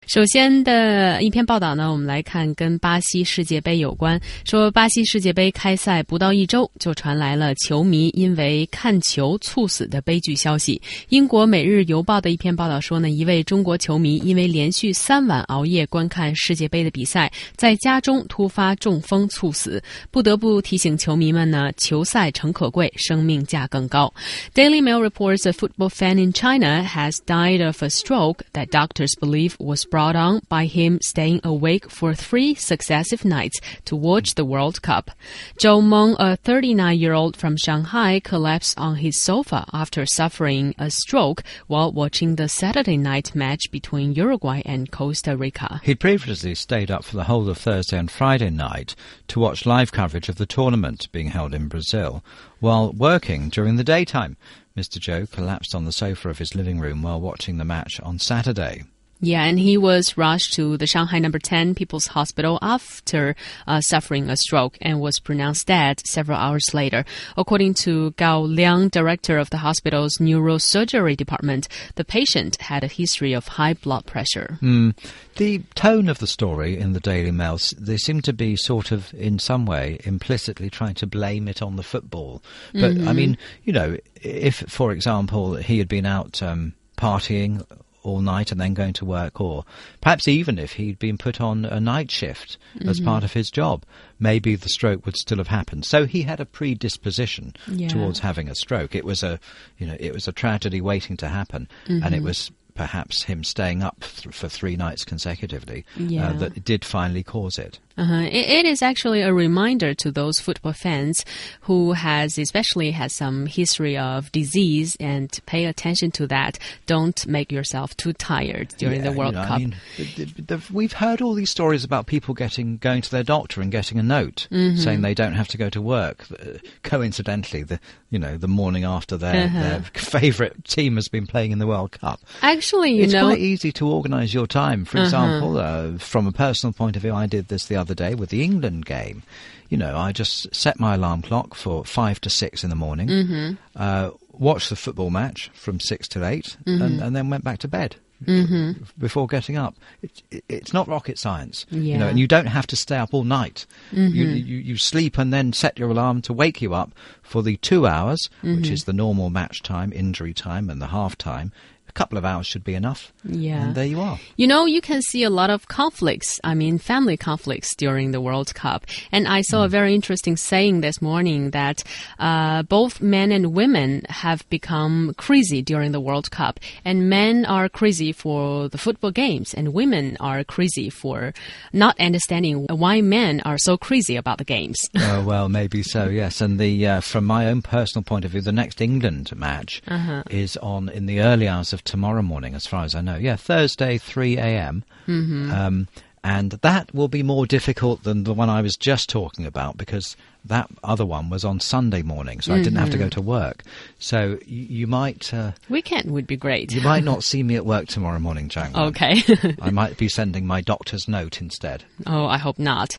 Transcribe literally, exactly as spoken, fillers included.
首先的一篇报道呢，我们来看跟巴西世界杯有关。说巴西世界杯开赛不到一周，就传来了球迷因为看球猝死的悲剧消息。英国《每日邮报》的一篇报道说呢，一位中国球迷因为连续三晚熬夜观看世界杯的比赛，在家中突发中风猝死。不得不提醒球迷们呢，球赛诚可贵，生命价更高。Daily Mail reports a football fan in China has died of a stroke that doctors believe was brought on by him staying awake for three successive nights to watch the World Cup. Zhou Meng, a thirty-nine-year-old from Shanghai, collapsed on his sofa after suffering a stroke while watching the Saturday night match between Uruguay and Costa Rica. He'd previously stayed up for the whole of Thursday and Friday night to watch live coverage of the tournament being held in Brazil while working during the daytime. Mister Zhou collapsed on the sofa of his living room while watching the match on Saturday. Yeah, and he was rushed to the Shanghai number ten People's Hospital after uh, suffering a stroke and was pronounced dead several hours later. According to Gao Liang, director of the hospital's neurosurgery department, the patient had a history of high blood pressure. Mm. The tone of the story in the Daily Mail, they seem to be sort of, in some way, implicitly trying to blame it on the football. But, mm-hmm. I mean, you know, if, for example, he had been out um, partying all night and then going to work, or perhaps even if he'd been put on a night shift mm-hmm. as part of his job, maybe the stroke would still have happened. So he had a predisposition yeah. towards having a stroke. It was a, you know, it was a tragedy waiting to happen, mm-hmm. and it was perhaps him staying up th- for three nights consecutively yeah. uh, that did finally cause it. Uh-huh. It, it is actually a reminder to those football fans who has especially has some history of disease, and pay attention to that. Don't make yourself too tired during yeah, the World you know, Cup. I mean, the, the, the, we've heard all these stories about people getting going to their doctor and getting a note mm-hmm. saying they don't have to go to work. Uh, coincidentally, the you know the morning after their, uh-huh. their favourite team has been playing in the World Cup. Actually, you it's know, quite easy to organise your time. For uh-huh. example, uh, from a personal point of view, I did this the other day with the England game. You know, I just set my alarm clock for five to six in the morning, mm-hmm. uh, watched the football match from six to eight, mm-hmm. and, and then went back to bed mm-hmm. before getting up. It, it, it's not rocket science, yeah. you know, and you don't have to stay up all night. Mm-hmm. You, you you sleep and then set your alarm to wake you up for the two hours, mm-hmm. which is the normal match time, injury time, and the half time. A couple of hours should be enough. Yeah. And there you are. You know, you can see a lot of conflicts, I mean, family conflicts during the World Cup. And I saw mm. a very interesting saying this morning that uh, both men and women have become crazy during the World Cup. And men are crazy for the football games, and women are crazy for not understanding why men are so crazy about the games. uh, well, maybe so, yes. And the uh, from my own personal point of view, the next England match uh-huh. is on in the early hours of tomorrow morning, as far as I know. Yeah, Thursday, three a.m. Mm-hmm. Um, and that will be more difficult than the one I was just talking about, because that other one was on Sunday morning, so mm-hmm. I didn't have to go to work. So you, you might... Uh, Weekend would be great. You might not see me at work tomorrow morning, Chang. Okay. I might be sending my doctor's note instead. Oh, I hope not.